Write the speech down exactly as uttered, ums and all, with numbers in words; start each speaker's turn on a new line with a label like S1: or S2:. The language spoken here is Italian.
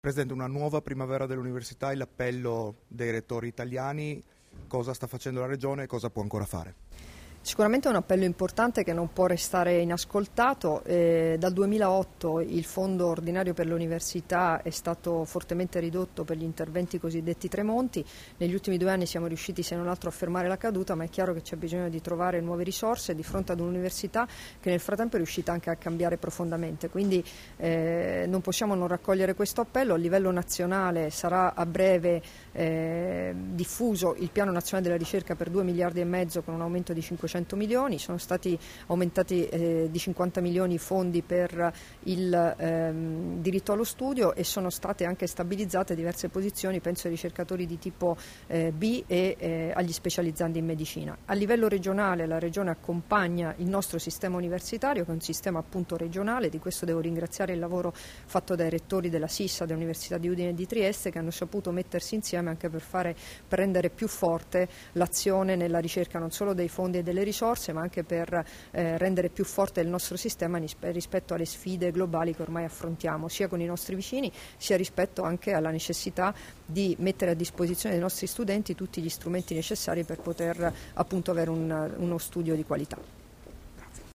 S1: Presidente, una nuova primavera dell'università, l'appello dei rettori italiani, cosa sta facendo la Regione e cosa può ancora fare?
S2: Sicuramente è un appello importante che non può restare inascoltato. Eh, dal duemilaotto il fondo ordinario per l'università è stato fortemente ridotto per gli interventi cosiddetti Tremonti. Negli ultimi due anni siamo riusciti se non altro a fermare la caduta, ma è chiaro che c'è bisogno di trovare nuove risorse di fronte ad un'università che nel frattempo è riuscita anche a cambiare profondamente. Quindi eh, non possiamo non raccogliere questo appello. A livello nazionale sarà a breve eh, diffuso il piano nazionale della ricerca per due miliardi e mezzo con un aumento di cinquecento milioni, sono stati aumentati eh, di cinquanta milioni i fondi per il ehm, diritto allo studio e sono state anche stabilizzate diverse posizioni, penso ai ricercatori di tipo eh, B e eh, agli specializzandi in medicina. A livello regionale la Regione accompagna il nostro sistema universitario, che è un sistema appunto regionale, di questo devo ringraziare il lavoro fatto dai rettori della SISSA, dell'Università di Udine e di Trieste, che hanno saputo mettersi insieme anche per fare, per rendere più forte l'azione nella ricerca non solo dei fondi e delle risorse, ma anche per eh, rendere più forte il nostro sistema rispetto alle sfide globali che ormai affrontiamo, sia con i nostri vicini, sia rispetto anche alla necessità di mettere a disposizione dei nostri studenti tutti gli strumenti necessari per poter appunto avere un, uno studio di qualità.